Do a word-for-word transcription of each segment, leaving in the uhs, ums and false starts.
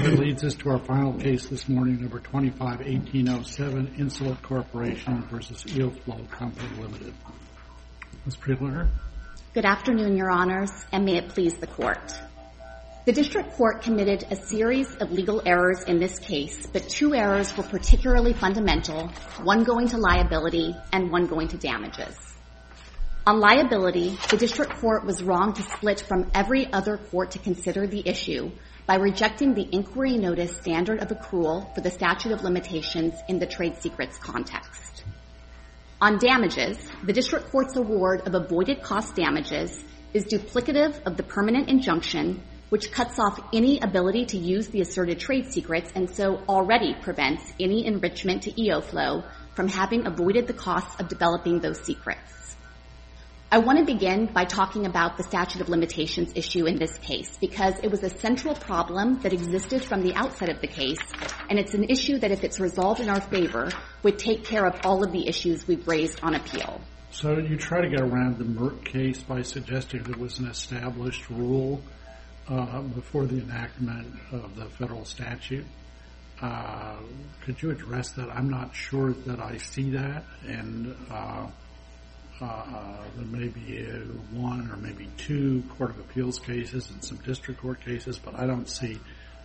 That leads us to our final case this morning, number twenty-five eighteen oh seven, Insulet Corporation versus EOFlow Company Limited. Miz Priegler. Good afternoon, Your Honors, and may it please the Court. The District Court committed a series of legal errors in this case, but two errors were particularly fundamental, one going to liability and one going to damages. On liability, the District Court was wrong to split from every other court to consider the issue by rejecting the inquiry notice standard of accrual for the statute of limitations in the trade secrets context. On damages, the District Court's award of avoided cost damages is duplicative of the permanent injunction, which cuts off any ability to use the asserted trade secrets and so already prevents any enrichment to EOFlow from having avoided the costs of developing those secrets. I want to begin by talking about the statute of limitations issue in this case because it was a central problem that existed from the outset of the case, and it's an issue that, if it's resolved in our favor, would take care of all of the issues we've raised on appeal. So you try to get around the Merck case by suggesting there was an established rule uh, before the enactment of the federal statute. Uh, could you address that? I'm not sure that I see that, and uh, uh, there may be a one or maybe two Court of Appeals cases and some district court cases, but I don't see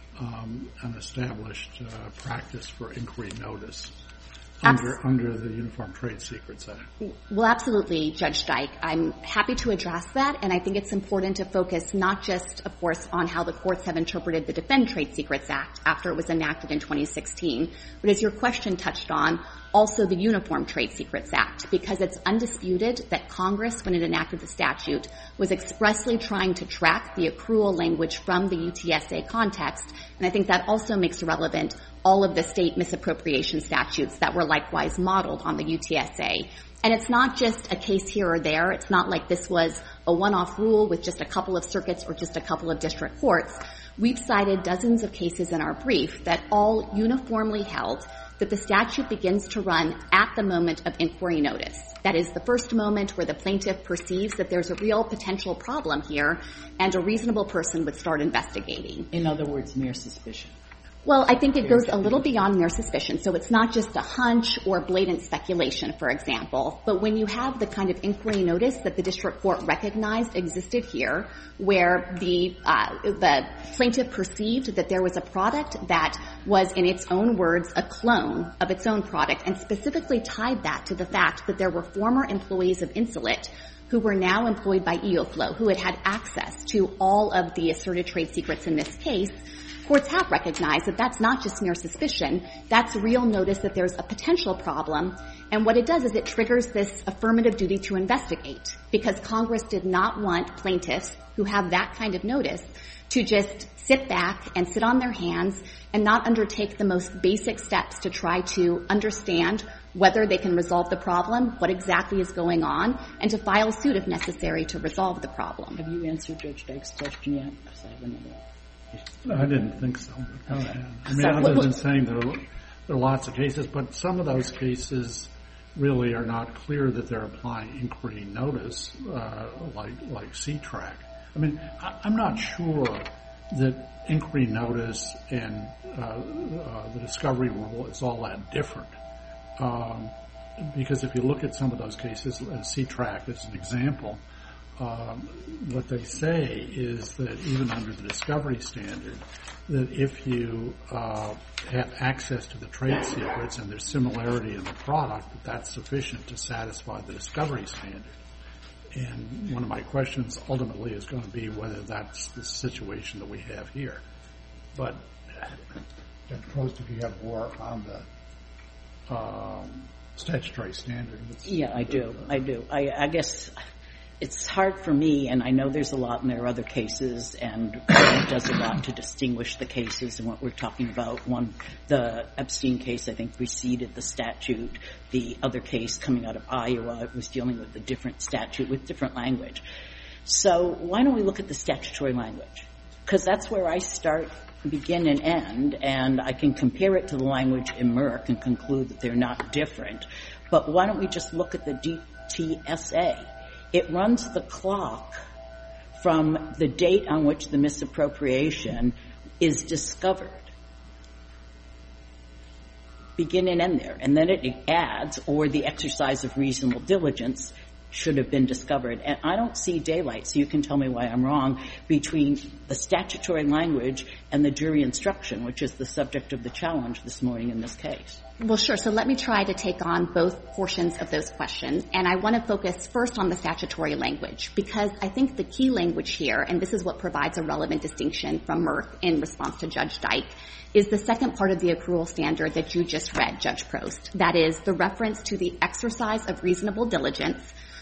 um, an established uh, practice for inquiry notice under, under the Uniform Trade Secrets Act. Well, absolutely, Judge Dyke. I'm happy to address that, and I think it's important to focus not just, of course, on how the courts have interpreted the Defend Trade Secrets Act after it was enacted in twenty sixteen, but as your question touched on, also the Uniform Trade Secrets Act, because it's undisputed that Congress, when it enacted the statute, was expressly trying to track the accrual language from the U T S A context, and I think that also makes relevant all of the state misappropriation statutes that were likewise modeled on the U T S A. And it's not just a case here or there. It's not like this was a one-off rule with just a couple of circuits or just a couple of district courts. We've cited dozens of cases in our brief that all uniformly held that the statute begins to run at the moment of inquiry notice. That is the first moment where the plaintiff perceives that there's a real potential problem here and a reasonable person would start investigating. In other words, mere suspicion. Well, I think it goes a little beyond mere suspicion. So it's not just a hunch or blatant speculation, for example, but when you have the kind of inquiry notice that the district court recognized existed here, where the uh, the plaintiff perceived that there was a product that was, in its own words, a clone of its own product, and specifically tied that to the fact that there were former employees of Insulet who were now employed by EOFlow, who had had access to all of the asserted trade secrets in this case, courts have recognized that that's not just mere suspicion. That's real notice that there's a potential problem. And what it does is it triggers this affirmative duty to investigate, because Congress did not want plaintiffs who have that kind of notice to just sit back and sit on their hands and not undertake the most basic steps to try to understand whether they can resolve the problem, what exactly is going on, and to file suit if necessary to resolve the problem. Have you answered Judge Dyke's question yet? Because I have another. No, I didn't think so. But go ahead. I mean, So, other what, than saying there are, there are lots of cases, but some of those cases really are not clear that they're applying inquiry notice, uh, like like C-TRAC. I mean, I, I'm not sure that inquiry notice and uh, uh, the discovery rule is all that different. Um, because if you look at some of those cases, uh, C-TRAC as an example, Um, what they say is that even under the discovery standard, that if you uh, have access to the trade secrets and there's similarity in the product, that that's sufficient to satisfy the discovery standard. And one of my questions ultimately is going to be whether that's the situation that we have here. But Judge Prost, if you have more on the um, statutory standard. Yeah, I do. I do. I, I guess it's hard for me, and I know there's a lot, and there are other cases, and it does a lot to distinguish the cases and what we're talking about. One, the Epstein case, I think, preceded the statute. The other case coming out of Iowa was dealing with a different statute with different language. So why don't we look at the statutory language? Because that's where I start, begin, and end, and I can compare it to the language in Merck and conclude that they're not different. But why don't we just look at the D T S A? It runs the clock from the date on which the misappropriation is discovered. Begin and end there. And then it adds, or the exercise of reasonable diligence should have been discovered. And I don't see daylight, so you can tell me why I'm wrong, between the statutory language and the jury instruction, which is the subject of the challenge this morning in this case. Well, sure. So let me try to take on both portions of those questions. And I want to focus first on the statutory language, because I think the key language here, and this is what provides a relevant distinction from Merck in response to Judge Dyke, is the second part of the accrual standard that you just read, Judge Prost. That is the reference to the exercise of reasonable diligence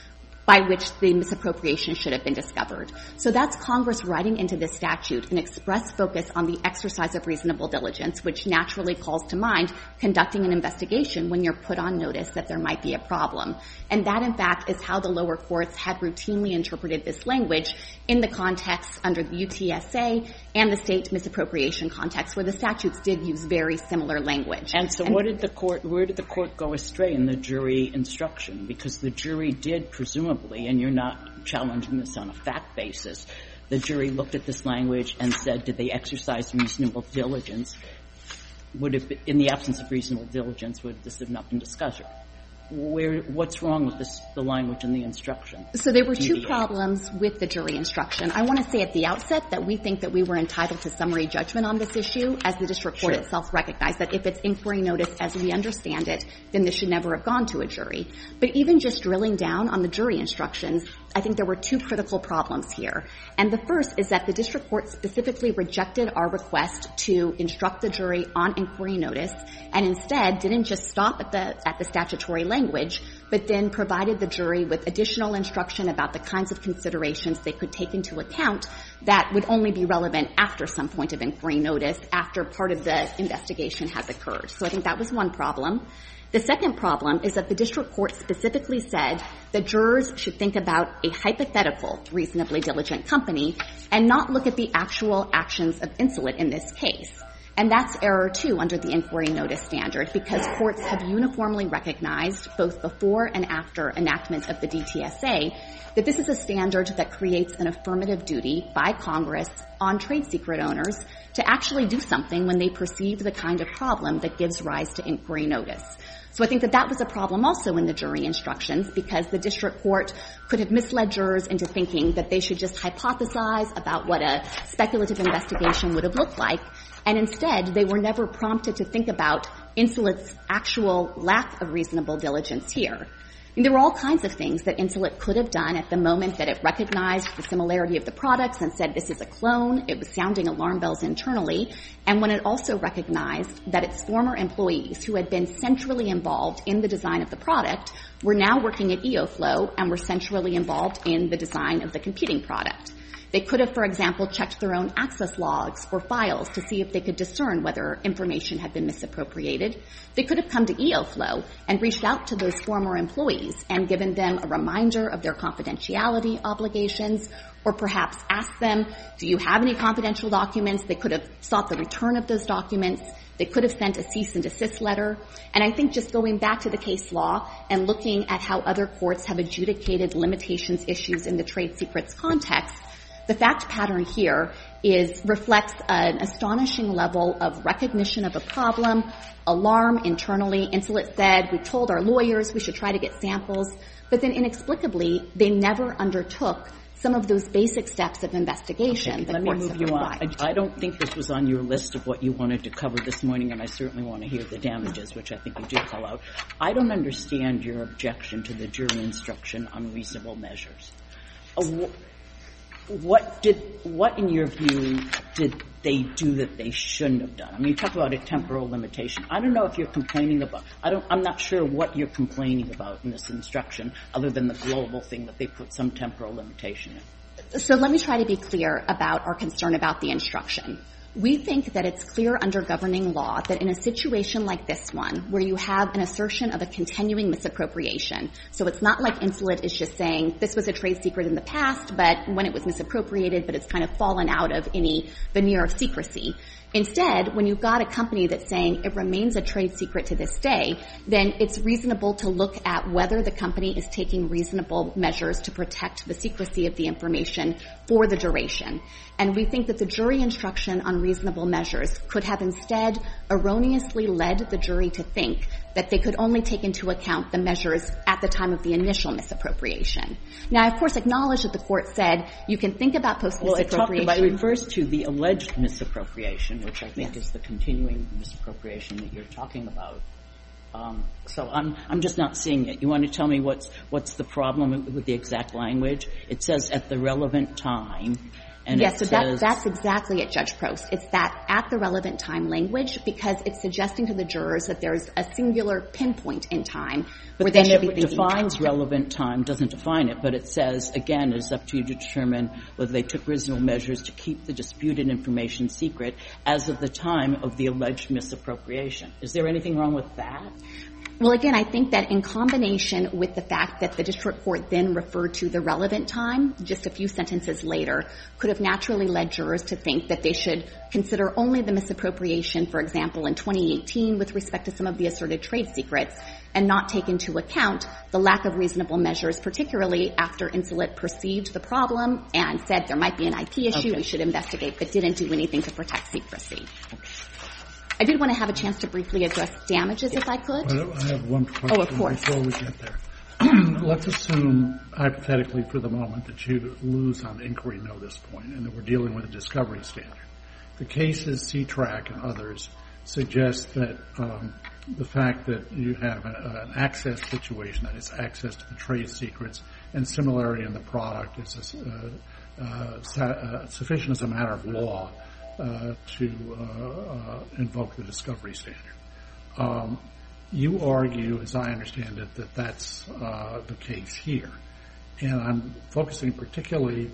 by which the misappropriation should have been discovered. So that's Congress writing into this statute an express focus on the exercise of reasonable diligence, which naturally calls to mind conducting an investigation when you're put on notice that there might be a problem. And that, in fact, is how the lower courts had routinely interpreted this language in the context under the U T S A and the state misappropriation context, where the statutes did use very similar language. And so and what did the court, where did the court go astray in the jury instruction? Because the jury did presumably, and you're not challenging this on a fact basis, the jury looked at this language and said, did they exercise reasonable diligence? Would have been, in the absence of reasonable diligence, would this have not been discussed? Where, what's wrong with this, the language in the instruction? So there were two problems with the jury instruction. I want to say at the outset that we think that we were entitled to summary judgment on this issue, as the district court Sure. itself recognized that if it's inquiry notice as we understand it, then this should never have gone to a jury. But even just drilling down on the jury instructions, I think there were two critical problems here. And the first is that the district court specifically rejected our request to instruct the jury on inquiry notice, and instead didn't just stop at the at the statutory language, but then provided the jury with additional instruction about the kinds of considerations they could take into account that would only be relevant after some point of inquiry notice, after part of the investigation has occurred. So I think that was one problem. The second problem is that the district court specifically said that jurors should think about a hypothetical reasonably diligent company and not look at the actual actions of Insulet in this case. And that's error, too, under the inquiry notice standard, because courts have uniformly recognized, both before and after enactment of the D T S A, that this is a standard that creates an affirmative duty by Congress on trade secret owners to actually do something when they perceive the kind of problem that gives rise to inquiry notice. So I think that that was a problem also in the jury instructions, because the district court could have misled jurors into thinking that they should just hypothesize about what a speculative investigation would have looked like, and instead they were never prompted to think about Insulet's actual lack of reasonable diligence here. And there were all kinds of things that Insulet could have done at the moment that it recognized the similarity of the products and said this is a clone. It was sounding alarm bells internally. And when it also recognized that its former employees, who had been centrally involved in the design of the product, were now working at EOFlow and were centrally involved in the design of the competing product. They could have, for example, checked their own access logs or files to see if they could discern whether information had been misappropriated. They could have come to EOFlow and reached out to those former employees and given them a reminder of their confidentiality obligations, or perhaps asked them, do you have any confidential documents? They could have sought the return of those documents. They could have sent a cease and desist letter. And I think just going back to the case law and looking at how other courts have adjudicated limitations issues in the trade secrets context, the fact pattern here is reflects an astonishing level of recognition of a problem, alarm internally. Insulet said, we told our lawyers we should try to get samples, but then inexplicably they never undertook some of those basic steps of investigation. Okay, let me move you on. I, I don't think this was on your list of what you wanted to cover this morning, and I certainly want to hear the damages, which I think you did call out. I don't understand your objection to the jury instruction on reasonable measures. Uh, What did, what in your view did they do that they shouldn't have done? I mean, you talk about a temporal limitation. I don't know if you're complaining about, I don't, I'm not sure what you're complaining about in this instruction other than the global thing that they put some temporal limitation in. So let me try to be clear about our concern about the instruction. We think that it's clear under governing law that in a situation like this one, where you have an assertion of a continuing misappropriation, so it's not like Insulet is just saying this was a trade secret in the past, but when it was misappropriated, but it's kind of fallen out of any veneer of secrecy. Instead, when you've got a company that's saying it remains a trade secret to this day, then it's reasonable to look at whether the company is taking reasonable measures to protect the secrecy of the information for the duration. And we think that the jury instruction on reasonable measures could have instead erroneously led the jury to think that they could only take into account the measures at the time of the initial misappropriation. Now, I, of course, acknowledge that the Court said you can think about post-misappropriation. Well, it, talked about, it refers to the alleged misappropriation, which I think yes. is the continuing misappropriation that you're talking about. Um, so I'm I'm just not seeing it. You want to tell me what's what's the problem with the exact language? It says at the relevant time. And yes, so that, that's exactly it, Judge Prost. It's that at the relevant time language because it's suggesting to the jurors that there's a singular pinpoint in time where they should be thinking. But then it defines relevant time, doesn't define it, but it says, again, it's up to you to determine whether they took reasonable measures to keep the disputed information secret as of the time of the alleged misappropriation. Is there anything wrong with that? Well, again, I think that in combination with the fact that the district court then referred to the relevant time just a few sentences later could have naturally led jurors to think that they should consider only the misappropriation, for example, in twenty eighteen with respect to some of the asserted trade secrets and not take into account the lack of reasonable measures, particularly after Insulet perceived the problem and said there might be an I P issue, okay. we should investigate, but didn't do anything to protect secrecy. Okay. I did want to have a chance to briefly address damages, if I could. But I have one question oh, of course. before we get there. Let's assume, hypothetically for the moment, that you lose on inquiry notice point and that we're dealing with a discovery standard. The cases, C-TRAC and others, suggest that um, the fact that you have a, an access situation, that is access to the trade secrets, and similarity in the product is uh, uh, sa- uh, sufficient as a matter of law Uh, to uh, uh, invoke the discovery standard. Um, you argue, as I understand it, that that's uh, the case here. And I'm focusing particularly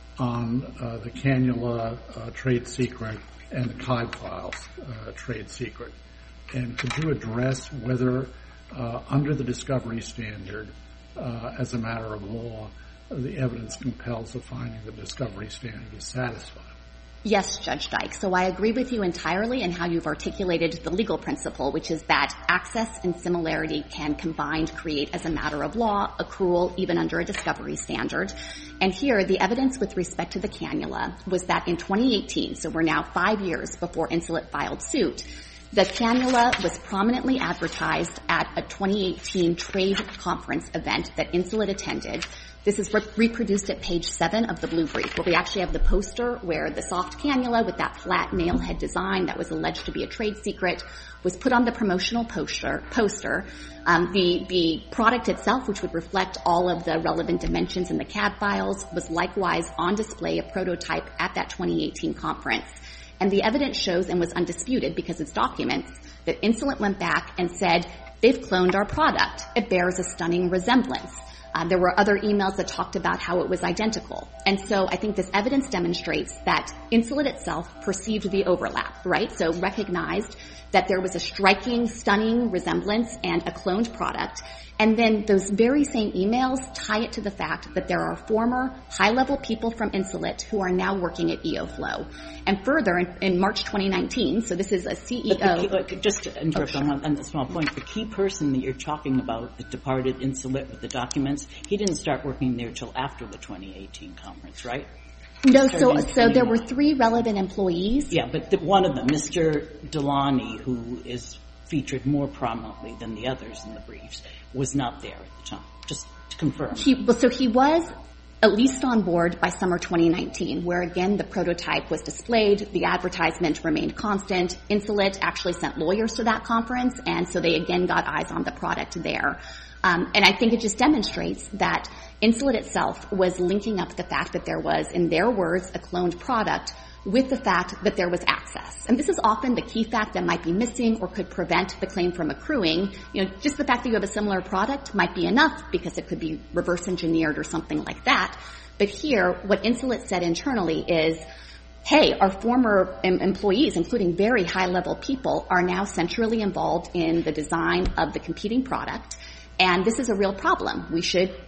on uh, the cannula uh, trade secret and the C I B files uh, trade secret. And could you address whether, uh, under the discovery standard, uh, as a matter of law, the evidence compels the finding that the discovery standard is satisfied? Yes, Judge Dyke. So I agree with you entirely in how you've articulated the legal principle, which is that access and similarity can combined create, as a matter of law, accrual even under a discovery standard. And here, the evidence with respect to the cannula was that in twenty eighteen, so we're now five years before Insulet filed suit, the cannula was prominently advertised at a twenty eighteen trade conference event that Insulet attended. This is re- reproduced at page seven of the blue brief, where we actually have the poster where the soft cannula with that flat nail head design that was alleged to be a trade secret was put on the promotional poster. poster. Um, the, the product itself, which would reflect all of the relevant dimensions in the C A D files, was likewise on display, a prototype, at that twenty eighteen conference. And the evidence shows, and was undisputed because it's documents, that Insulet went back and said, they've cloned our product. It bears a stunning resemblance. Uh, there were other emails that talked about how it was identical. And so I think this evidence demonstrates that Insulet itself perceived the overlap, right? So recognized that there was a striking, stunning resemblance and a cloned product. And then those very same emails tie it to the fact that there are former high-level people from Insulet who are now working at EOFlow. And further, in, in March twenty nineteen, so this is a C E O. But the key, look, just to interrupt oh, sure. on, on a small point, the key person that you're talking about that departed Insulet with the documents, he didn't start working there till after the twenty eighteen conference, right? No, so so there were three relevant employees. Yeah, but the, one of them, Mister Delani, who is featured more prominently than the others in the briefs, was not there at the time. Just to confirm. He, well, so he was at least on board by summer twenty nineteen, where again the prototype was displayed, the advertisement remained constant. Insulet actually sent lawyers to that conference, and so they again got eyes on the product there. Um, and I think it just demonstrates that Insulet itself was linking up the fact that there was, in their words, a cloned product with the fact that there was access. And this is often the key fact that might be missing or could prevent the claim from accruing. You know, just the fact that you have a similar product might be enough because it could be reverse engineered or something like that. But here, what Insulet said internally is, hey, our former em- employees, including very high-level people, are now centrally involved in the design of the competing product. And this is a real problem. We should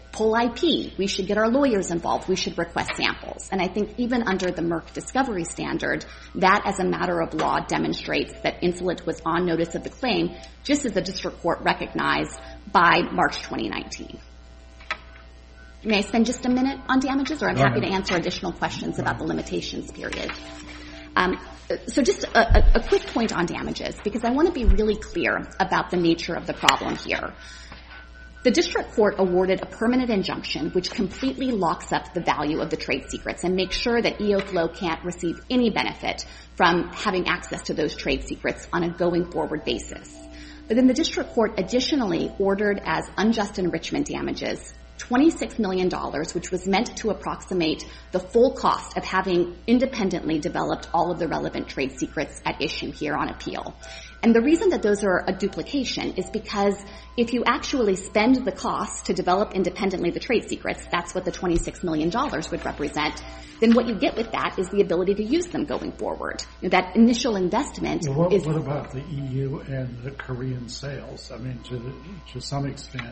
pull I P. We should get our lawyers involved. We should request samples. And I think even under the Merck discovery standard, that as a matter of law demonstrates that Insulet was on notice of the claim, just as the district court recognized by March twenty nineteen. May I spend just a minute on damages, or I'm happy to answer additional questions about the limitations period. Um, so just a, a, a quick point on damages, because I want to be really clear about the nature of the problem here. The district court awarded a permanent injunction which completely locks up the value of the trade secrets and makes sure that EOFlow can't receive any benefit from having access to those trade secrets on a going forward basis. But then the district court additionally ordered as unjust enrichment damages twenty-six million dollars, which was meant to approximate the full cost of having independently developed all of the relevant trade secrets at issue here on appeal. And the reason that those are a duplication is because if you actually spend the cost to develop independently the trade secrets, that's what the twenty-six million dollars would represent, then what you get with that is the ability to use them going forward. You know, that initial investment well, what, is... What about the E U and the Korean sales? I mean, to, the, to some extent,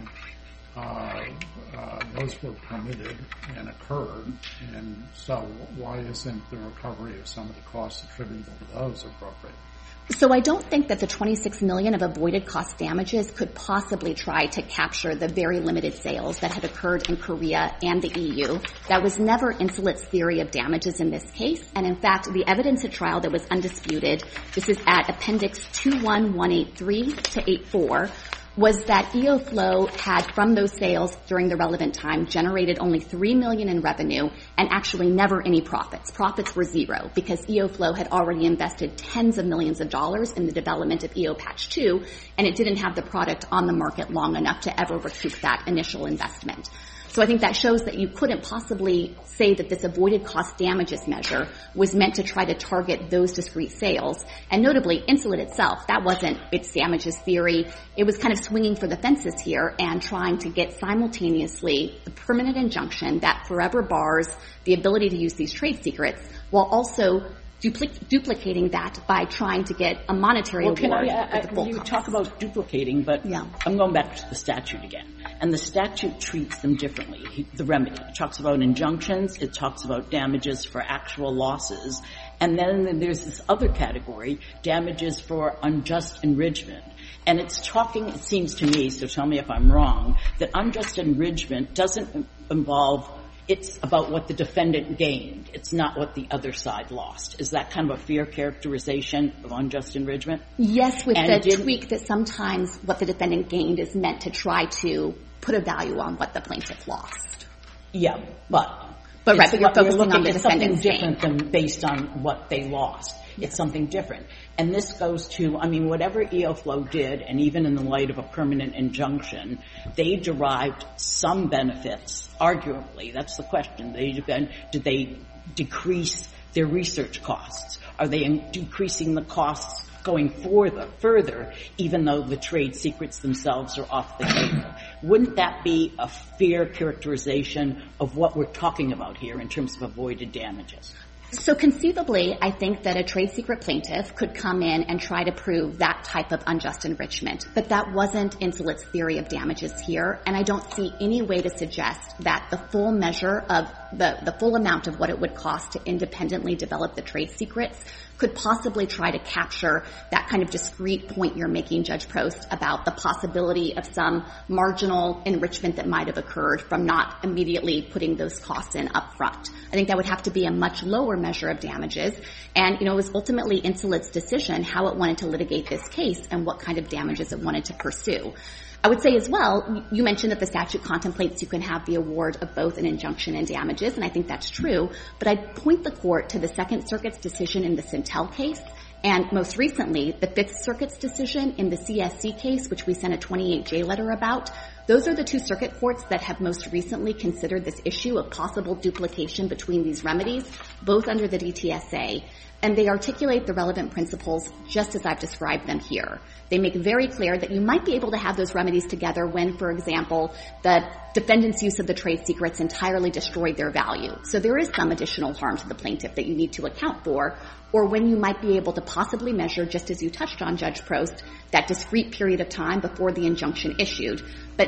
Uh, uh, those were permitted and occurred, and so why isn't the recovery of some of the costs attributable to those appropriate? So I don't think that the twenty-six million dollars of avoided cost damages could possibly try to capture the very limited sales that had occurred in Korea and the E U. That was never Insulet's theory of damages in this case, and in fact, the evidence at trial that was undisputed, this is at Appendix two one one eight three to eighty-four, was that EOFlow had, from those sales during the relevant time, generated only three million dollars in revenue and actually never any profits. Profits were zero because EOFlow had already invested tens of millions of dollars in the development of EOPatch two, and it didn't have the product on the market long enough to ever recoup that initial investment. So I think that shows that you couldn't possibly say that this avoided cost damages measure was meant to try to target those discrete sales. And notably, Insulet itself, that wasn't its damages theory. It was kind of swinging for the fences here and trying to get simultaneously the permanent injunction that forever bars the ability to use these trade secrets while also Dupli- duplicating that by trying to get a monetary well, award. Can I, I, the full you cost. talk about duplicating, but yeah. I'm going back to the statute again. And the statute treats them differently. The remedy. It talks about injunctions. It talks about damages for actual losses. And then there's this other category, damages for unjust enrichment. And it's talking, it seems to me, so tell me if I'm wrong, that unjust enrichment doesn't involve it's about what the defendant gained. It's not what the other side lost. Is that kind of a fair characterization of unjust enrichment? Yes, with and the tweak that sometimes what the defendant gained is meant to try to put a value on what the plaintiff lost. Yeah, but but right, but you're focusing on the it's defendant's something different gain. than based on what they lost. It's something different. And this goes to, I mean, whatever EOFlow did, and even in the light of a permanent injunction, they derived some benefits, arguably. That's the question. They, did they decrease their research costs? Are they decreasing the costs going further, further, even though the trade secrets themselves are off the table? Wouldn't that be a fair characterization of what we're talking about here in terms of avoided damages? So conceivably, I think that a trade secret plaintiff could come in and try to prove that type of unjust enrichment. But that wasn't Insulet's theory of damages here, and I don't see any way to suggest that the full measure of the, the full amount of what it would cost to independently develop the trade secrets could possibly try to capture that kind of discrete point you're making, Judge Prost, about the possibility of some marginal enrichment that might have occurred from not immediately putting those costs in up front. I think that would have to be a much lower measure of damages. And, you know, it was ultimately Insulet's decision how it wanted to litigate this case and what kind of damages it wanted to pursue. I would say as well, you mentioned that the statute contemplates you can have the award of both an injunction and damages, and I think that's true. But I'd point the Court to the Second Circuit's decision in the Sintel case, and most recently, the Fifth Circuit's decision in the C S C case, which we sent a twenty-eight J letter about. Those are the two circuit courts that have most recently considered this issue of possible duplication between these remedies, both under the D T S A. And they articulate the relevant principles just as I've described them here. They make very clear that you might be able to have those remedies together when, for example, the defendant's use of the trade secrets entirely destroyed their value. So there is some additional harm to the plaintiff that you need to account for, or when you might be able to possibly measure, just as you touched on, Judge Prost, that discrete period of time before the injunction issued. But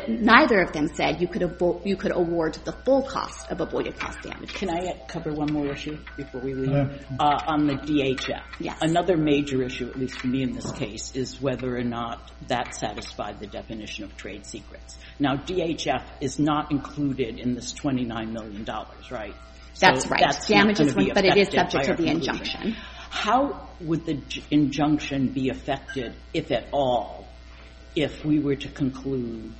but neither of them said you could avo- you could award the full cost of avoided cost damage. Can I cover one more issue before we leave? Uh, Uh, on the D H F. Yes. Another major issue, at least for me in this case, is whether or not that satisfied the definition of trade secrets. Now, D H F is not included in this twenty-nine million dollars, right? That's So right. That's Damages, not gonna be but it is affected subject by to our the conclusion. injunction. How would the j- injunction be affected, if at all, if we were to conclude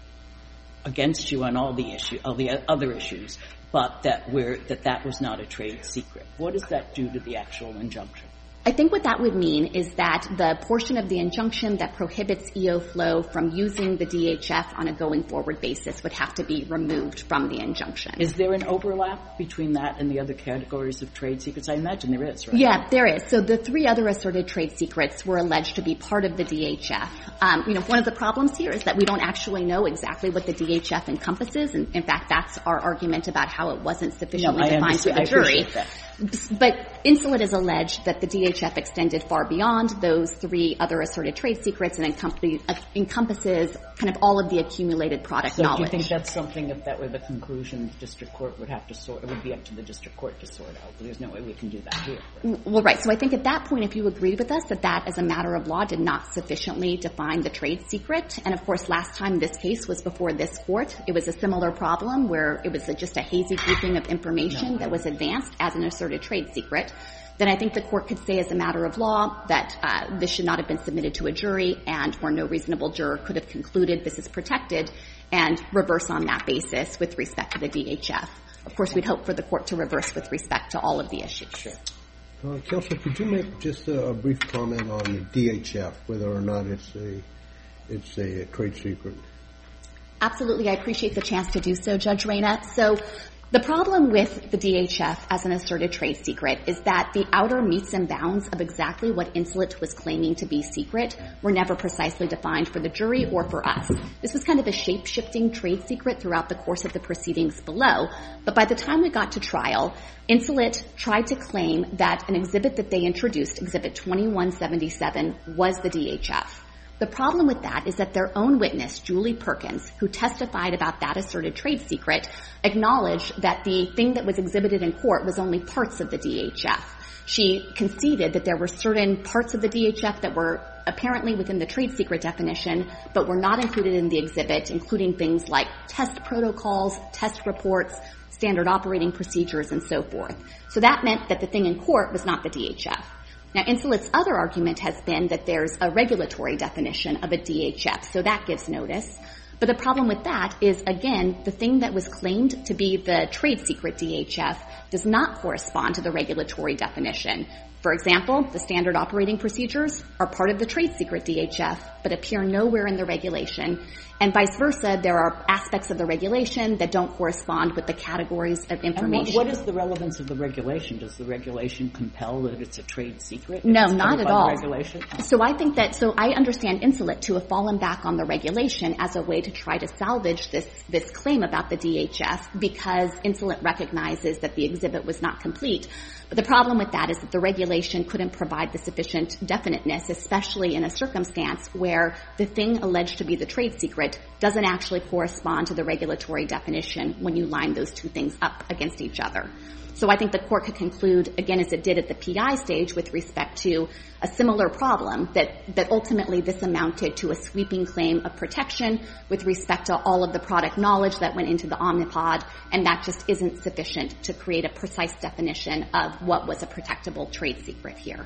against you on all the issue, all the other issues, but that we're, that that was not a trade secret? What does that do to the actual injunction? I think what that would mean is that the portion of the injunction that prohibits EOFlow from using the D H F on a going forward basis would have to be removed from the injunction. Is there an overlap between that and the other categories of trade secrets? I imagine there is, right? Yeah, there is. So the three other asserted trade secrets were alleged to be part of the D H F. Um, you know, one of the problems here is that we don't actually know exactly what the D H F encompasses. And in fact, that's our argument about how it wasn't sufficiently No, I defined to the I jury. appreciate that. But Insulet has alleged that the D H F extended far beyond those three other asserted trade secrets and encomp- uh, encompasses kind of all of the accumulated product So knowledge. do you think that's something, if that were the conclusion, the district court would have to sort, it would be up to the district court to sort out? There's no way we can do that here. Right? Well, right. So I think at that point, if you agreed with us that that, as a matter of law, did not sufficiently define the trade secret, and of course, last time this case was before this court, it was a similar problem where it was a, just a hazy grouping of information No, that was advanced as an asserted trade secret, then I think the court could say as a matter of law that uh, this should not have been submitted to a jury and where no reasonable juror could have concluded this is protected and reverse on that basis with respect to the D H F. Of course, we'd hope for the court to reverse with respect to all of the issues. Sure. Uh, Counsel, could you make just a, a brief comment on the D H F, whether or not it's a it's a trade secret? Absolutely. I appreciate the chance to do so, Judge Reyna. So the problem with the D H F as an asserted trade secret is that the outer metes and bounds of exactly what Insulet was claiming to be secret were never precisely defined for the jury or for us. This was kind of a shape-shifting trade secret throughout the course of the proceedings below. But by the time we got to trial, Insulet tried to claim that an exhibit that they introduced, Exhibit twenty-one seventy-seven, was the D H F. The problem with that is that their own witness, Julie Perkins, who testified about that asserted trade secret, acknowledged that the thing that was exhibited in court was only parts of the D H F. She conceded that there were certain parts of the D H F that were apparently within the trade secret definition, but were not included in the exhibit, including things like test protocols, test reports, standard operating procedures, and so forth. So that meant that the thing in court was not the D H F. Now, Insulet's other argument has been that there's a regulatory definition of a D H F, so that gives notice. But the problem with that is, again, the thing that was claimed to be the trade secret D H F does not correspond to the regulatory definition. For example, the standard operating procedures are part of the trade secret D H F, but appear nowhere in the regulation. And vice versa, there are aspects of the regulation that don't correspond with the categories of information. And what, what is the relevance of the regulation? Does the regulation compel that it's a trade secret? No, It's not at covered by all. the regulation? Oh. So I think that, so I understand Insulet to have fallen back on the regulation as a way to try to salvage this, this claim about the D H F because Insulet recognizes that the exhibit was not complete. But the problem with that is that the regulation couldn't provide the sufficient definiteness, especially in a circumstance where the thing alleged to be the trade secret doesn't actually correspond to the regulatory definition when you line those two things up against each other. So I think the court could conclude, again, as it did at the P I stage with respect to a similar problem, that, that ultimately this amounted to a sweeping claim of protection with respect to all of the product knowledge that went into the Omnipod, and that just isn't sufficient to create a precise definition of what was a protectable trade secret here.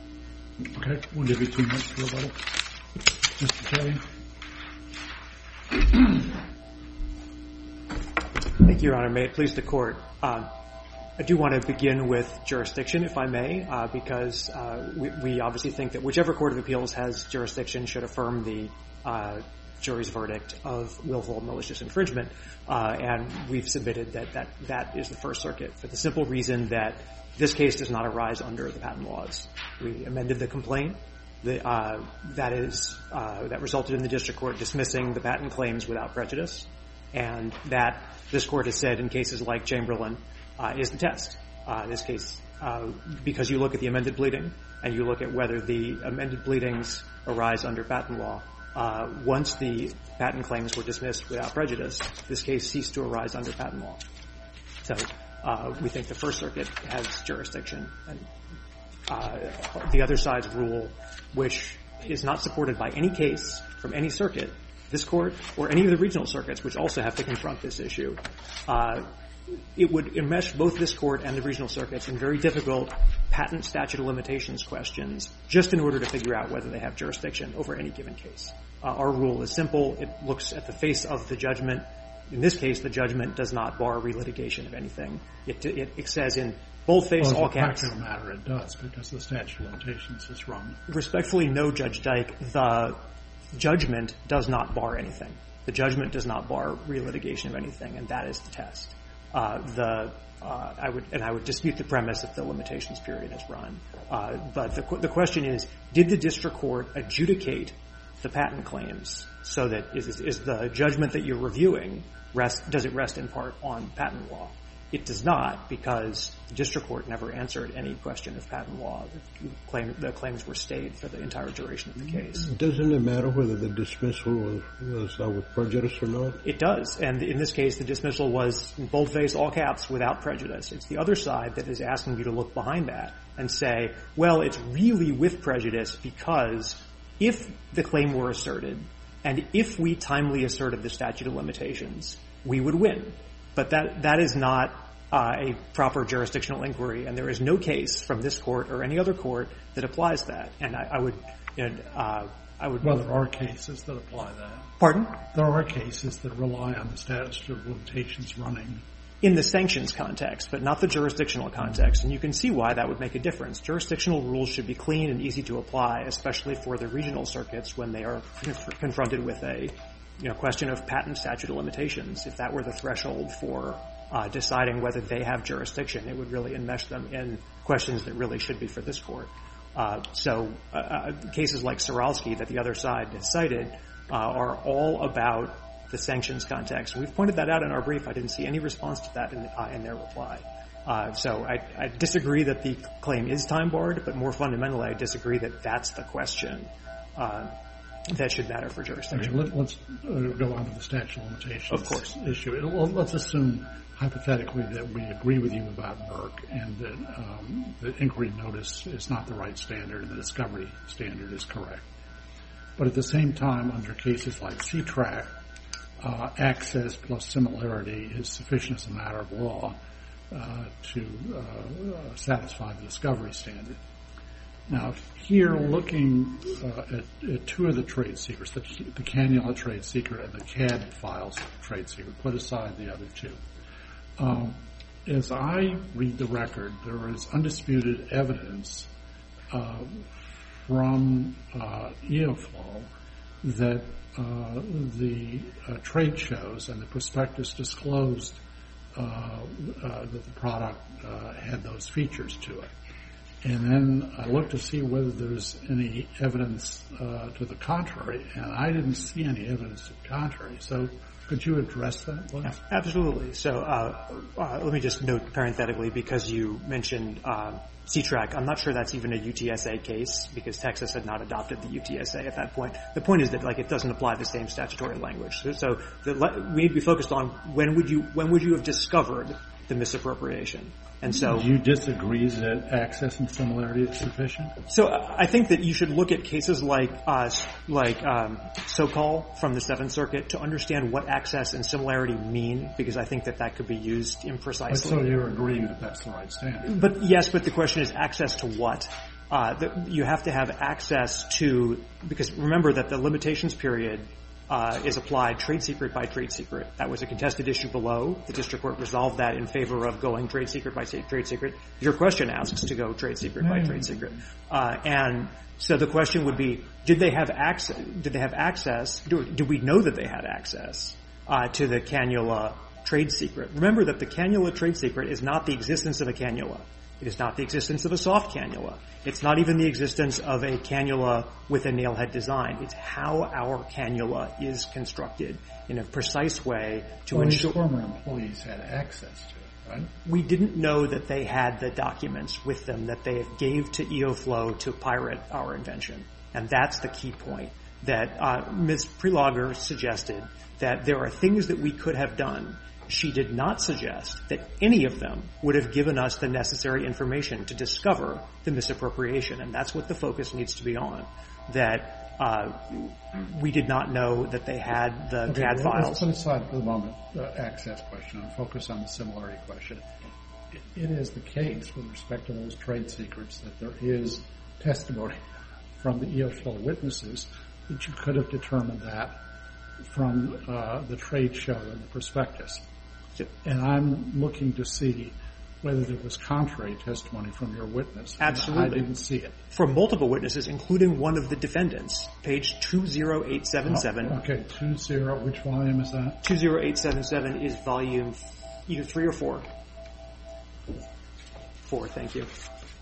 Okay, we'll give you two minutes for rebuttal. Mister Kelly. Thank you, Your Honor. May it please the Court. Uh, I do want to begin with jurisdiction, if I may, uh, because uh, we, we obviously think that whichever court of appeals has jurisdiction should affirm the uh, jury's verdict of willful malicious infringement, uh, and we've submitted that, that that is the First Circuit for the simple reason that this case does not arise under the patent laws. We amended the complaint. The, uh, that is uh, that resulted in the district court dismissing the patent claims without prejudice, and that this court has said in cases like Chamberlain uh, is the test. Uh, this case, uh, because you look at the amended pleading and you look at whether the amended pleadings arise under patent law, Uh, once the patent claims were dismissed without prejudice, this case ceased to arise under patent law. So uh, we think the First Circuit has jurisdiction. And uh, the other side's rule, which is not supported by any case from any circuit, this court or any of the regional circuits, which also have to confront this issue, uh, it would enmesh both this court and the regional circuits in very difficult patent statute of limitations questions just in order to figure out whether they have jurisdiction over any given case. Uh, our rule is simple. It looks at the face of the judgment. In this case, the judgment does not bar relitigation of anything. It, it, it says in boldface, well, all caps. As a practical matter, it does, because the statute of limitations is wrong. Respectfully, no, Judge Dyke. The judgment does not bar anything. The judgment does not bar relitigation of anything, and that is the test. Uh, the uh, I would and I would dispute the premise that the limitations period is run. Uh, but the the question is, did the district court adjudicate the patent claims so that is is the judgment that you're reviewing rest does it rest in part on patent law? It does not, because the district court never answered any question of patent law. The, claim, the claims were stayed for the entire duration of the case. Doesn't it matter whether the dismissal was, was uh, with prejudice or not? It does. And in this case, the dismissal was in boldface, all caps, without prejudice. It's the other side that is asking you to look behind that and say, well, it's really with prejudice because if the claim were asserted and if we timely asserted the statute of limitations, we would win. But that that is not uh, a proper jurisdictional inquiry, and there is no case from this court or any other court that applies that. And I, I would, you know, uh, I would. Well, there are cases that apply that. Pardon? There are cases that rely on the statute of limitations running in the sanctions context, but not the jurisdictional context. And you can see why that would make a difference. Jurisdictional rules should be clean and easy to apply, especially for the regional circuits when they are conf- confronted with a you know, question of patent statute of limitations. If that were the threshold for uh, deciding whether they have jurisdiction, it would really enmesh them in questions that really should be for this court. Uh, so uh, uh, cases like Suralski that the other side has cited uh, are all about the sanctions context. We've pointed that out in our brief. I didn't see any response to that in, uh, in their reply. Uh, so I, I disagree that the claim is time barred, but more fundamentally, I disagree that that's the question uh, that should matter for jurisdiction. Okay, let, let's uh, go on to the statute of limitations of course. issue. It, well, let's assume hypothetically that we agree with you about Merck and that um, the inquiry notice is not the right standard and the discovery standard is correct. But at the same time, under cases like C TRAC, uh, access plus similarity is sufficient as a matter of law uh, to uh, satisfy the discovery standard. Now, here, looking uh, at, at two of the trade secrets, the, the cannula trade secret and the C A D files trade secret, put aside the other two. Um, as I read the record, there is undisputed evidence uh, from uh, EOFlow that uh, the uh, trade shows and the prospectus disclosed uh, uh, that the product uh, had those features to it. And then I looked to see whether there's any evidence uh, to the contrary, and I didn't see any evidence to the contrary. So could you address that, please? Absolutely. So uh, uh, let me just note parenthetically, because you mentioned uh, C TRAC, I'm not sure that's even a U T S A case because Texas had not adopted the U T S A at that point. The point is that like it doesn't apply the same statutory language. So, so the, we need to be focused on when would you when would you have discovered the misappropriation. And so, do you disagree that access and similarity is sufficient? So I think that you should look at cases like uh, like um, Sokol from the Seventh Circuit to understand what access and similarity mean, because I think that that could be used imprecisely. So you're agreeing that that's the right standard? But yes, but the question is access to what? Uh, the, you have to have access to, because remember that the limitations period Uh, is applied trade secret by trade secret. That was a contested issue below. The district court resolved that in favor of going trade secret by trade secret. Your question asks to go trade secret by trade secret. Uh, and so the question would be, did they have access, did they have access, do, do we know that they had access uh, to the cannula trade secret? Remember that the cannula trade secret is not the existence of a cannula. It is not the existence of a soft cannula. It's not even the existence of a cannula with a nailhead design. It's how our cannula is constructed in a precise way to well, ensure... Well, former employees had access to it, right? We didn't know that they had the documents with them that they gave to EOFlow to pirate our invention. And that's the key point. that uh, Miz Prelogger suggested that there are things that we could have done. She did not suggest that any of them would have given us the necessary information to discover the misappropriation, and that's what the focus needs to be on, that uh, we did not know that they had the okay, C A D well, files. Let's put aside for the moment the access question and focus on the similarity question. It, it is the case with respect to those trade secrets that there is testimony from the E F L witnesses that you could have determined that from uh, the trade show and the prospectus. And I'm looking to see whether there was contrary testimony from your witness. Absolutely. I didn't see it. From multiple witnesses, including one of the defendants, page two oh eight seven seven. Oh, okay, two zero. Which volume is that? two oh eight seven seven is volume either three or four. Four, thank you.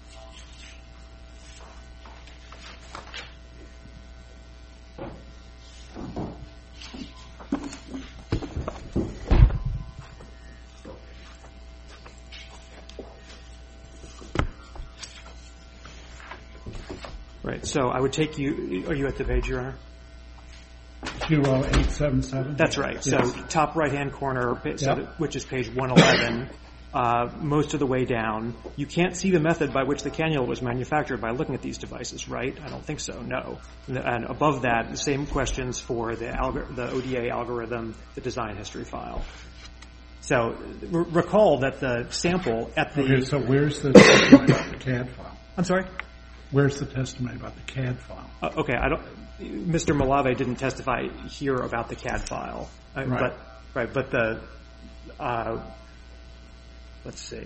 Right, so I would take you, are you at the page, Your Honor? two oh eight seven seven? That's right. So yes. Top right-hand corner, so yep. that, which is page one eleven, uh, most of the way down. You can't see the method by which the cannula was manufactured by looking at these devices, right? I don't think so, no. And, and above that, the same questions for the, algor- the O D A algorithm, the design history file. So r- recall that the sample at the... Okay, so where's the testimony about the C A D file? I'm sorry? Where's the testimony about the C A D file? Uh, okay, I don't... Mister Malave didn't testify here about the C A D file. Uh, right. But, right, but the... Uh, let's see.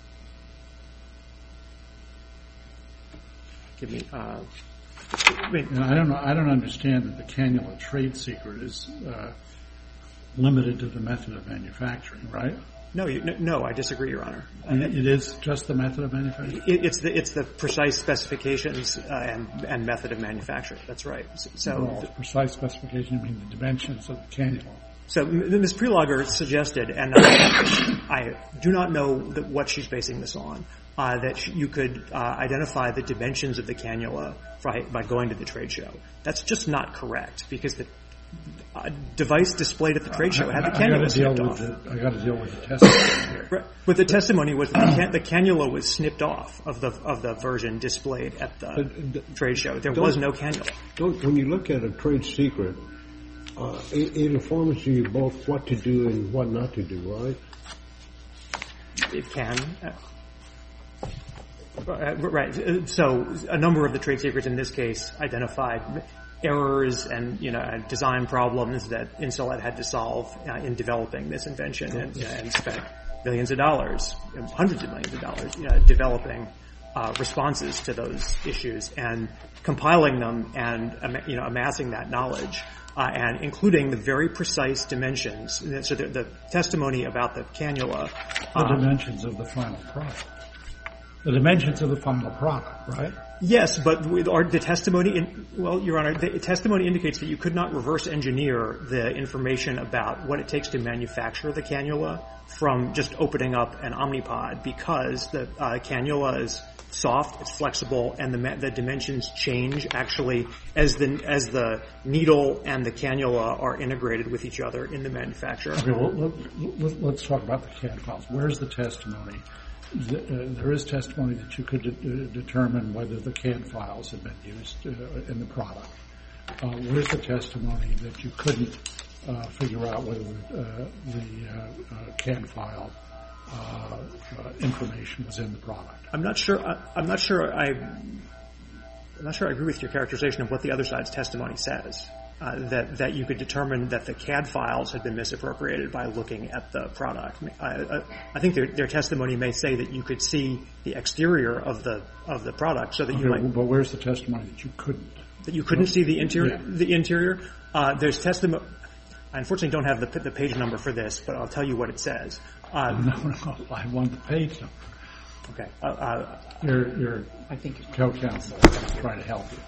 Give me... Uh, I mean, and I don't know. I don't understand that the cannula trade secret is uh, limited to the method of manufacturing, right? No, you, no, no, I disagree, Your Honor. And it is just the method of manufacturing? It, it's the it's the precise specifications uh, and and method of manufacture. That's right. So well, the precise specification, I mean the dimensions of the cannula. So Miz Prelogger suggested, and I, I do not know that what she's basing this on, uh, that you could uh, identify the dimensions of the cannula by, by going to the trade show. That's just not correct, because the uh, device displayed at the trade show had the cannula snipped off. The, I got to deal with the testimony here. Right. But the testimony was that the, can, the cannula was snipped off of the of the version displayed at the but, trade show. There was no cannula. Don't, when you look at a trade secret, uh, it, it informs you both what to do and what not to do, right? It can. Uh, right. So a number of the trade secrets in this case identified errors and, you know, design problems that Insulet had to solve uh, in developing this invention, and, uh, and spent millions of dollars, hundreds of millions of dollars, uh, developing uh, responses to those issues and compiling them and, um, you know, amassing that knowledge. Uh, and including the very precise dimensions. So the, the testimony about the cannula. The um, dimensions of the final product. The dimensions of the final product, right? Yes, but with our, the testimony, in, well, Your Honor, the testimony indicates that you could not reverse engineer the information about what it takes to manufacture the cannula from just opening up an Omnipod, because the uh, cannula is soft, it's flexible, and the, the dimensions change actually as the as the needle and the cannula are integrated with each other in the manufacture. Okay, well, let, let's talk about the C A D files. Where's the testimony? The, uh, there is testimony that you could de- determine whether the C A D files had been used uh, in the product. Uh, where's the testimony that you couldn't uh, figure out whether uh, the uh, uh, C A D file uh, uh, information was in the product? I'm not sure. I, I'm not sure. I, I'm not sure. I agree with your characterization of what the other side's testimony says. Uh, that that you could determine that the C A D files had been misappropriated by looking at the product. I, I, I think their, their testimony may say that you could see the exterior of the of the product, so that okay, you might. But where's the testimony that you couldn't? That you couldn't see the interior. Yeah. The interior. Uh, there's testimony. I unfortunately don't have the, the page number for this, but I'll tell you what it says. Uh, no, no, I want the page number. Okay. Uh, uh, Your, your I think co-counsel is trying to help you.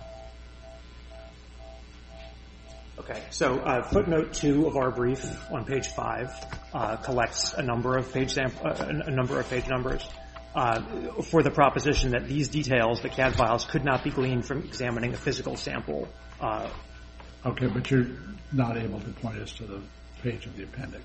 Okay. So uh, footnote two of our brief on page five uh, collects a number of page sam- uh, a number of page numbers uh, for the proposition that these details, the C A D files, could not be gleaned from examining a physical sample. Uh, Okay, but you're not able to point us to the page of the appendix.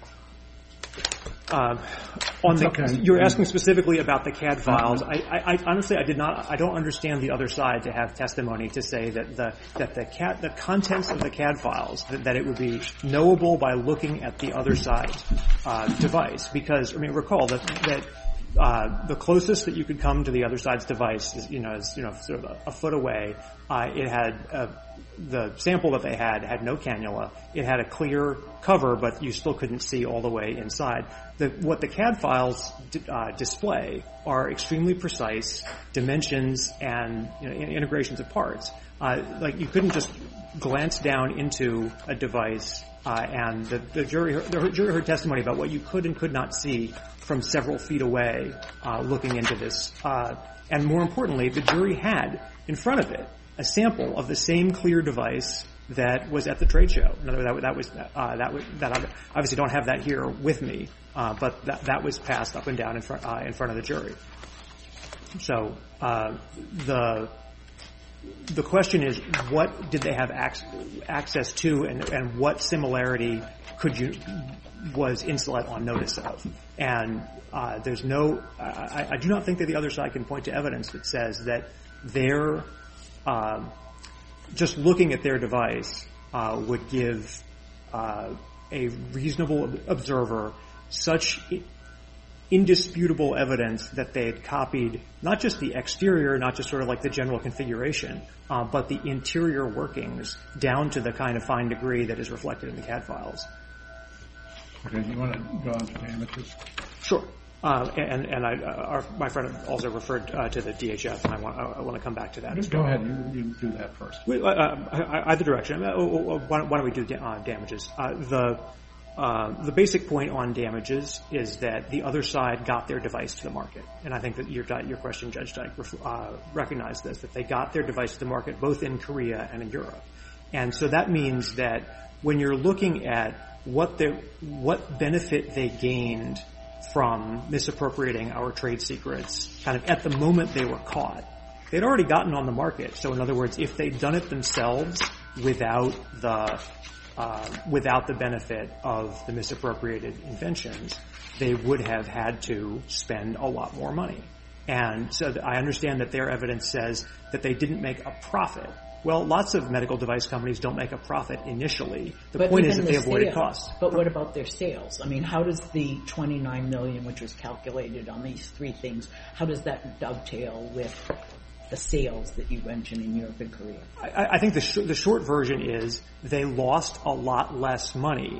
Uh, on the, okay. You're asking specifically about the C A D files. I, I, I honestly, I did not. I don't understand the other side to have testimony to say that the that the C A D, the contents of the C A D files that, that it would be knowable by looking at the other side's uh, device. Because I mean, recall that that uh, the closest that you could come to the other side's device is you know is you know sort of a, a foot away. Uh, it had uh, the sample that they had had no cannula. It had a clear cover, but you still couldn't see all the way inside. The, what the C A D files d- uh, display are extremely precise dimensions and you know, integrations of parts. Uh, like you couldn't just glance down into a device, uh, and the, the jury the jury heard testimony about what you could and could not see from several feet away, uh, looking into this. Uh, and more importantly, the jury had in front of it a sample of the same clear device that was at the trade show. In other words, that, that was uh, that was that I obviously don't have that here with me, uh, but that that was passed up and down in front uh, in front of the jury. So uh, the the question is, what did they have ac- access to, and, and what similarity could you was Insulet on notice of? And uh, there's no, I, I do not think that the other side can point to evidence that says that their Um, just looking at their device uh, would give uh, a reasonable observer such indisputable evidence that they had copied not just the exterior, not just sort of like the general configuration, uh, but the interior workings down to the kind of fine degree that is reflected in the C A D files. Okay, you want to go on to damages? Sure. Uh, and and I, uh, our, my friend also referred uh, to the D H F, and I want I want to come back to that. Just go ahead. You, you do that first. We, uh, uh, either direction. Uh, why, don't, why don't we do da- uh, damages? Uh, the uh, the basic point on damages is that the other side got their device to the market, and I think that your your question, Judge Dyke, uh, recognized this, that they got their device to the market both in Korea and in Europe, and so that means that when you're looking at what the what benefit they gained from misappropriating our trade secrets kind of at the moment they were caught, they'd already gotten on the market. So in other words, if they'd done it themselves without the uh, without the benefit of the misappropriated inventions, they would have had to spend a lot more money. And so I understand that their evidence says that they didn't make a profit. Well, lots of medical device companies don't make a profit initially. The but point is that the they avoided sales, costs. But what about their sales? I mean, how does the twenty-nine million dollars, which was calculated on these three things, how does that dovetail with the sales that you mentioned in Europe and Korea? I, I think the, sh- the short version is they lost a lot less money,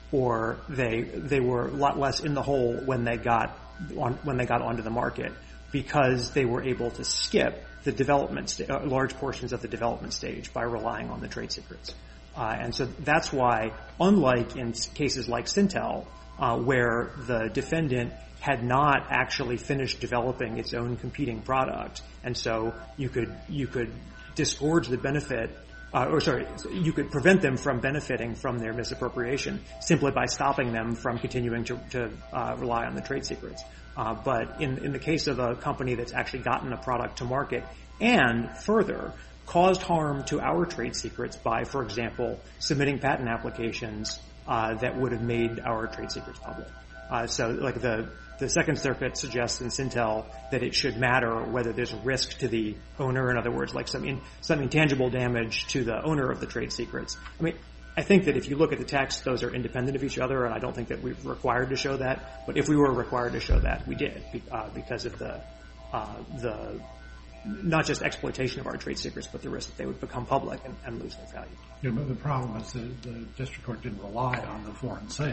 or they they were a lot less in the hole when they got on, when they got onto the market, because they were able to skip the development sta- uh, large portions of the development stage by relying on the trade secrets. Uh, and so that's why, unlike in cases like Syntel, uh, where the defendant had not actually finished developing its own competing product, and so you could you could disgorge the benefit, uh, or sorry, you could prevent them from benefiting from their misappropriation simply by stopping them from continuing to, to uh, rely on the trade secrets. Uh, but in, in the case of a company that's actually gotten a product to market and further caused harm to our trade secrets by, for example, submitting patent applications uh, that would have made our trade secrets public. Uh, so like the, the Second Circuit suggests in Syntel that it should matter whether there's risk to the owner, in other words, like some, in, some intangible damage to the owner of the trade secrets. I mean, I think that if you look at the text, those are independent of each other, and I don't think that we're required to show that. But if we were required to show that, we did, uh, because of the uh, the not just exploitation of our trade secrets, but the risk that they would become public and, and lose their value. Yeah, but the problem is that the district court didn't rely on the foreign sales.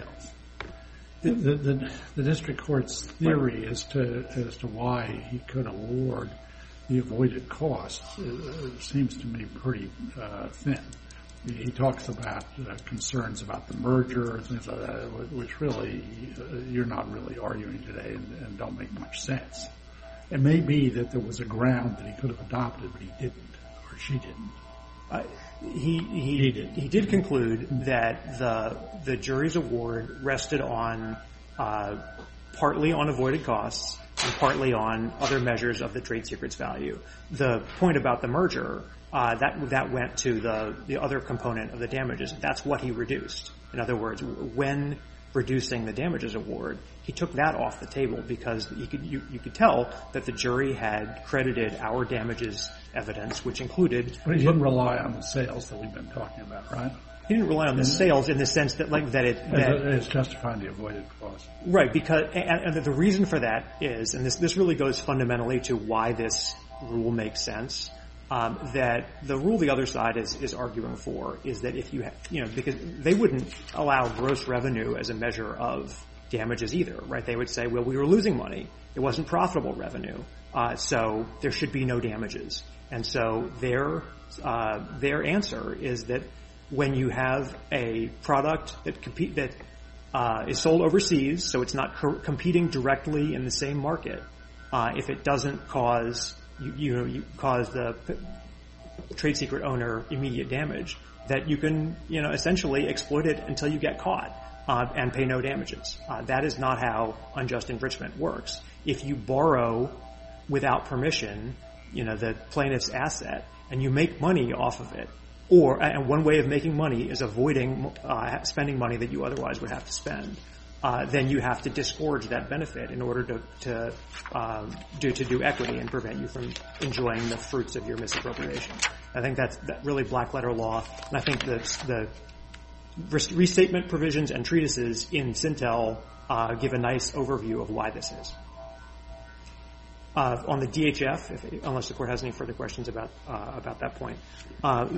The, the, the, the district court's theory as to as to why he could award the avoided costs uh, seems to me pretty uh, thin. He talks about uh, concerns about the merger, things like that, which really uh, you're not really arguing today and, and don't make much sense. It may be that there was a ground that he could have adopted, but he didn't, or she didn't. Uh, he he he did. he did conclude that the the jury's award rested on uh, partly on avoided costs and partly on other measures of the trade secret's value. The point about the merger uh, that that went to the the other component of the damages. That's what he reduced. In other words, when reducing the damages award, he took that off the table because he could, you, you could tell that the jury had credited our damages evidence, which included. But he didn't rely on the sales that we've been talking about, right? He didn't rely on the sales in the sense that, like, that it that it's justifying the avoided cost, right? Because and, and the reason for that is, and this this really goes fundamentally to why this rule makes sense. Um, that the rule the other side is, is arguing for is that if you have, you know, because they wouldn't allow gross revenue as a measure of damages either, right? They would say, well, we were losing money. It wasn't profitable revenue. Uh, so there should be no damages. And so their, uh, their answer is that when you have a product that compete, that, uh, is sold overseas, so it's not co- competing directly in the same market, uh, if it doesn't cause You, you know, you cause the trade secret owner immediate damage, that you can, you know, essentially exploit it until you get caught, uh, and pay no damages. Uh, that is not how unjust enrichment works. If you borrow without permission, you know, the plaintiff's asset, and you make money off of it, or, and one way of making money is avoiding, uh, spending money that you otherwise would have to spend. Uh, then you have to disgorge that benefit in order to to um, do to do equity and prevent you from enjoying the fruits of your misappropriation. I think that's that really black letter law, and I think that the restatement provisions and treatises in Sintel uh, give a nice overview of why this is. Uh, on the D H F, if, unless the court has any further questions about uh, about that point, uh,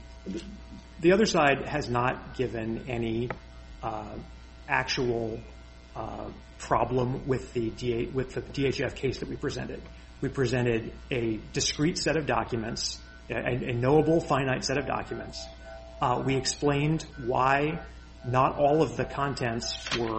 the other side has not given any. Uh, actual uh, problem with the D A, with the D H F case that we presented. We presented a discrete set of documents, a, a knowable finite set of documents. Uh, we explained why not all of the contents were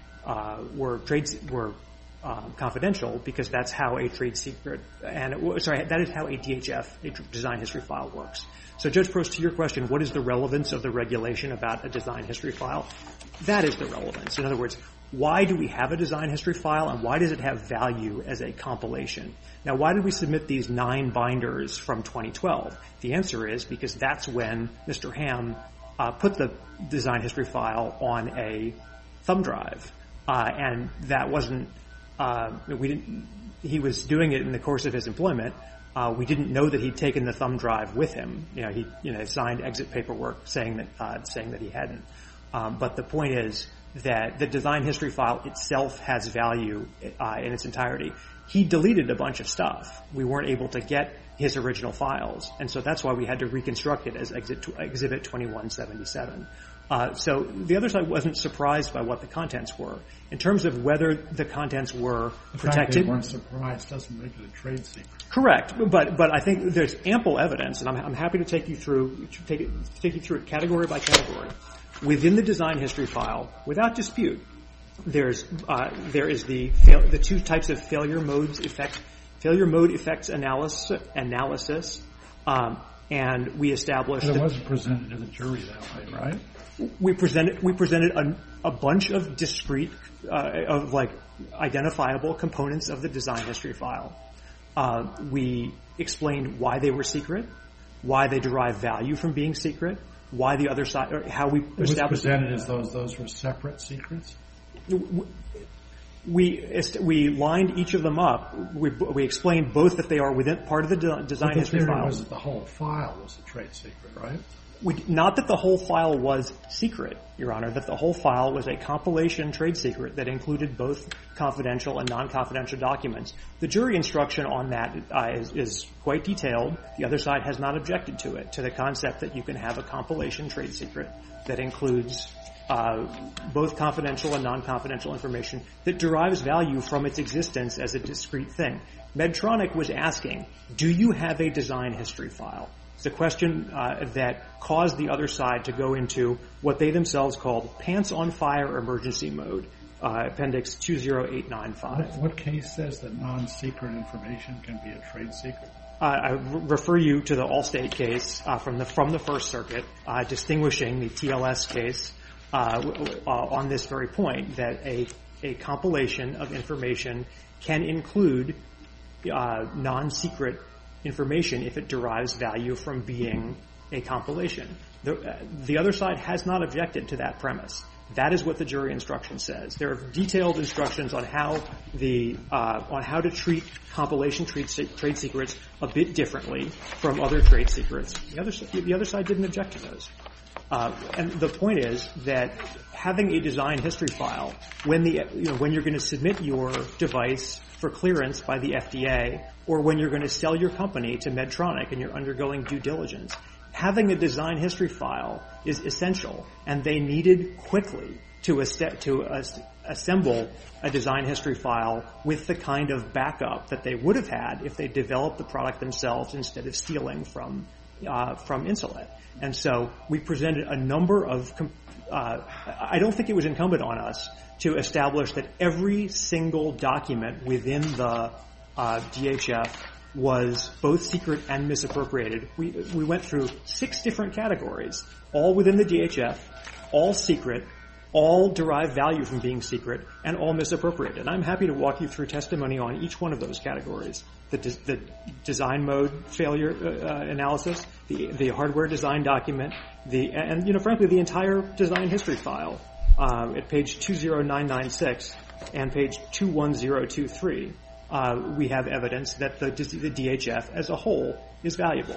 uh, were trades were uh, confidential, because that's how a trade secret and it, sorry that is how a D H F, a design history file, works. So, Judge Prost, to your question, what is the relevance of the regulation about a design history file? That is the relevance. In other words, why do we have a design history file, and why does it have value as a compilation? Now, why did we submit these nine binders from twenty twelve? The answer is because that's when Mister Ham uh, put the design history file on a thumb drive, uh, and that wasn't uh, we didn't. He was doing it in the course of his employment. Uh, we didn't know that he'd taken the thumb drive with him. You know, he you know signed exit paperwork saying that uh, saying that he hadn't. Um, but the point is that the design history file itself has value uh, in its entirety. He deleted a bunch of stuff. We weren't able to get his original files, and so that's why we had to reconstruct it as exit, Exhibit twenty-one seventy-seven. Uh, so the other side wasn't surprised by what the contents were. In terms of whether the contents were the protected, fact they weren't surprised doesn't make it a trade secret. Correct, but but I think there's ample evidence, and I'm, I'm happy to take you through take it, take you through it category by category. Within the design history file, without dispute, there's uh, there is the fail, the two types of failure modes effect failure mode effects analysis analysis, um, and we established. But it wasn't presented to the jury that way, right? We presented we presented a, a bunch of discrete uh, of like identifiable components of the design history file. Uh, we explained why they were secret, why they derive value from being secret, why the other side, or how we it was established. presented as those those were separate secrets. We we lined each of them up. We we explained both that they are within part of the de- design but the history theory file. was that the whole file was a trade secret, right? We, not that the whole file was secret, Your Honor, that the whole file was a compilation trade secret that included both confidential and non-confidential documents. The jury instruction on that uh, is, is quite detailed. The other side has not objected to it, to the concept that you can have a compilation trade secret that includes uh, both confidential and non-confidential information that derives value from its existence as a discrete thing. Medtronic was asking, do you have a design history file? It's a question uh, that caused the other side to go into what they themselves called pants on fire emergency mode, uh, Appendix two zero eight nine five. What, what case says that non-secret information can be a trade secret? Uh, I re- refer you to the Allstate case uh, from the from the First Circuit, uh, distinguishing the T L S case uh, uh, on this very point, that a a compilation of information can include uh, non-secret information if it derives value from being a compilation. The, uh, the other side has not objected to that premise. That is what the jury instruction says. There are detailed instructions on how the uh, on how to treat compilation trade, trade secrets a bit differently from other trade secrets. The other the other side didn't object to those. Uh, and the point is that having a design history file when the you know when you're going to submit your device for clearance by the F D A, or when you're going to sell your company to Medtronic and you're undergoing due diligence, having a design history file is essential, and they needed quickly to, est- to uh, assemble a design history file with the kind of backup that they would have had if they developed the product themselves instead of stealing from uh, from Insulet. And so we presented a number of com- uh, I don't think it was incumbent on us to establish that every single document within the uh, D H F was both secret and misappropriated. We we went through six different categories, all within the D H F, all secret, all derive value from being secret, and all misappropriated. And I'm happy to walk you through testimony on each one of those categories. The, de- the design mode failure uh, analysis, the, the hardware design document, the and, you know, frankly, the entire design history file uh, at page two zero nine nine six and page two one zero two three. Uh, we have evidence that the, the D H F as a whole is valuable.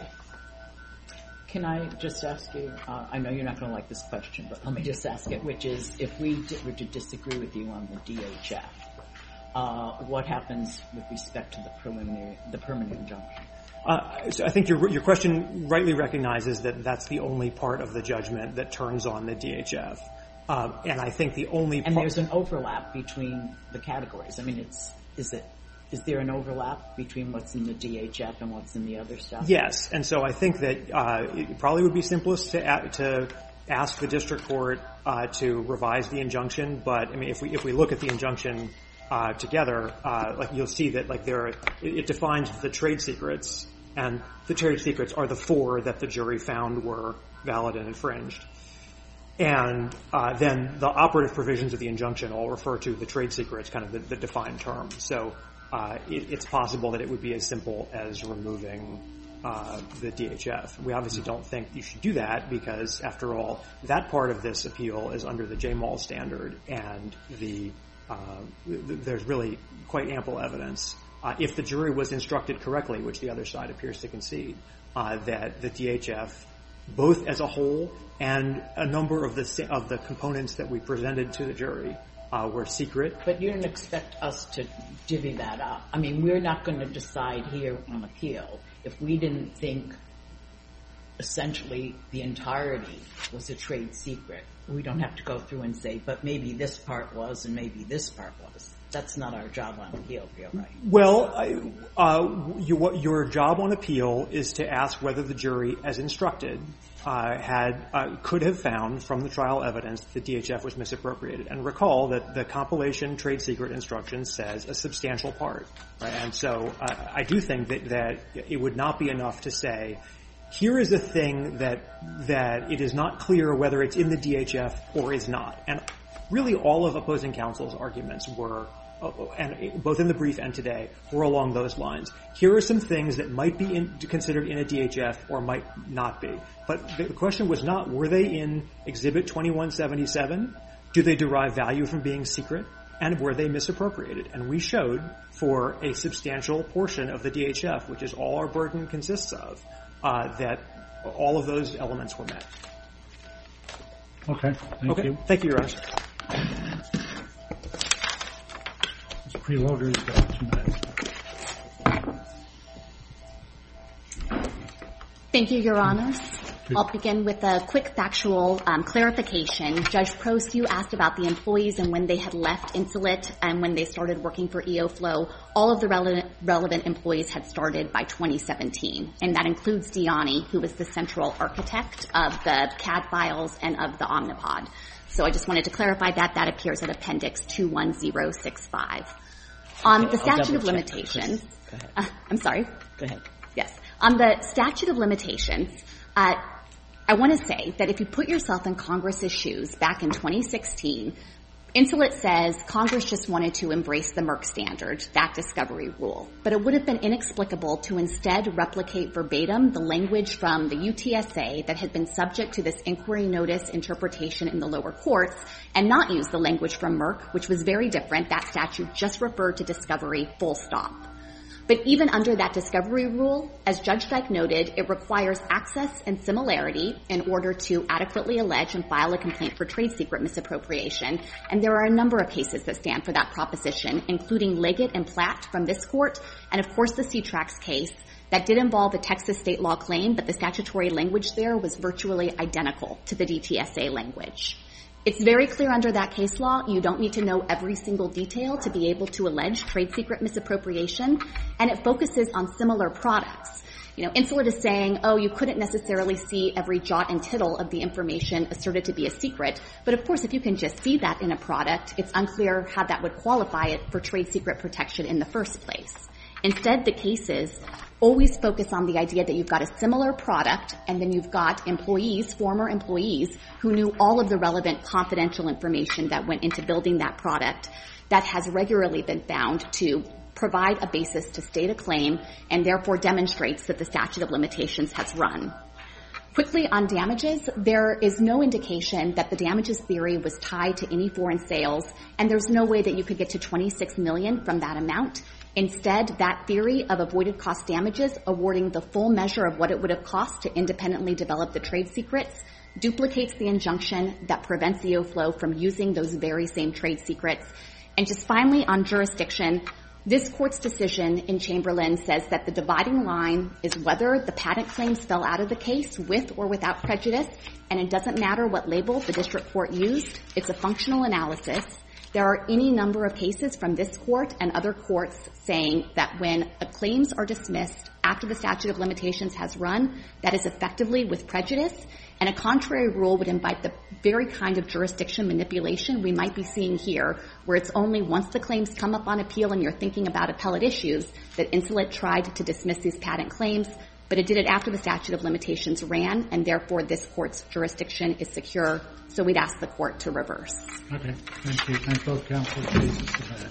Can I just ask you, uh, I know you're not going to like this question, but let me just ask it, which is, if we di- were to disagree with you on the D H F, uh, what happens with respect to the preliminary, the permanent injunction? Uh, so I think your your question rightly recognizes that that's the only part of the judgment that turns on the D H F. Uh, and I think the only And part... there's an overlap between the categories. I mean, it's, is it, Is there an overlap between what's in the D H F and what's in the other stuff? Yes, and so I think that uh, it probably would be simplest to a- to ask the district court uh, to revise the injunction. But I mean, if we if we look at the injunction uh, together, uh, like you'll see that like there are, it, it defines the trade secrets, and the trade secrets are the four that the jury found were valid and infringed. And uh, then the operative provisions of the injunction all refer to the trade secrets, kind of the, the defined term. So. Uh, it, it's possible that it would be as simple as removing uh, the D H F. We obviously don't think you should do that because, after all, that part of this appeal is under the J M O L standard, and the uh, th- there's really quite ample evidence, uh, if the jury was instructed correctly, which the other side appears to concede, uh, that the D H F, both as a whole and a number of the of the components that we presented to the jury, Uh, were secret. But you don't expect us to divvy that up. I mean, we're not going to decide here on appeal if we didn't think essentially the entirety was a trade secret. We don't have to go through and say, but maybe this part was and maybe this part was. That's not our job on appeal, right? Well, uh, you, what your job on appeal is to ask whether the jury, as instructed, uh, had uh, could have found from the trial evidence that the D H F was misappropriated. And recall that the compilation trade secret instruction says a substantial part, right? And so uh, I do think that, that it would not be enough to say, here is a thing that that it is not clear whether it's in the D H F or is not. And really all of opposing counsel's arguments were, and both in the brief and today, were along those lines. Here are some things that might be in, considered in a D H F or might not be. But the question was not, were they in Exhibit twenty-one seventy-seven? Do they derive value from being secret? And were they misappropriated? And we showed for a substantial portion of the D H F, which is all our burden consists of, uh, that all of those elements were met. Okay. Thank okay. you. Thank you, Your Honor. Preloader, you've got two minutes. Thank you, Your Honors. I'll begin with a quick factual um, clarification. Judge Prost, you asked about the employees and when they had left Insulet and when they started working for EOFlow. All of the relevant, relevant employees had started by twenty seventeen, and that includes Diani, who was the central architect of the C A D files and of the Omnipod. So I just wanted to clarify that. That appears at Appendix two one zero six five. On Okay, the statute of check. limitations, Go ahead. uh, I'm sorry? Go ahead. Yes. On the statute of limitations, uh, I want to say that if you put yourself in Congress's shoes back in twenty sixteen, Insulet says Congress just wanted to embrace the Merck standard, that discovery rule, but it would have been inexplicable to instead replicate verbatim the language from the U T S A that had been subject to this inquiry notice interpretation in the lower courts and not use the language from Merck, which was very different. That statute just referred to discovery full stop. But even under that discovery rule, as Judge Dyke noted, it requires access and similarity in order to adequately allege and file a complaint for trade secret misappropriation. And there are a number of cases that stand for that proposition, including Leggett and Platt from this court, and of course the C-Trax case that did involve a Texas state law claim, but the statutory language there was virtually identical to the D T S A language. It's very clear under that case law, you don't need to know every single detail to be able to allege trade secret misappropriation, and it focuses on similar products. You know, Insulet is saying, oh, you couldn't necessarily see every jot and tittle of the information asserted to be a secret, but of course if you can just see that in a product, it's unclear how that would qualify it for trade secret protection in the first place. Instead, the cases always focus on the idea that you've got a similar product and then you've got employees, former employees, who knew all of the relevant confidential information that went into building that product that has regularly been found to provide a basis to state a claim and therefore demonstrates that the statute of limitations has run. Quickly on damages, there is no indication that the damages theory was tied to any foreign sales, and there's no way that you could get to twenty-six million dollars from that amount. Instead, that theory of avoided cost damages, awarding the full measure of what it would have cost to independently develop the trade secrets, duplicates the injunction that prevents E O Flow from using those very same trade secrets. And just finally, on jurisdiction, this court's decision in Chamberlain says that the dividing line is whether the patent claims fell out of the case with or without prejudice, and it doesn't matter what label the district court used. It's a functional analysis. There are any number of cases from this court and other courts saying that when the claims are dismissed after the statute of limitations has run, that is effectively with prejudice, and a contrary rule would invite the very kind of jurisdiction manipulation we might be seeing here, where it's only once the claims come up on appeal and you're thinking about appellate issues that Insulet tried to dismiss these patent claims, but it did it after the statute of limitations ran, and therefore this court's jurisdiction is secure, so we'd ask the court to reverse. Okay, thank you. Thank both counsel. Cases submitted.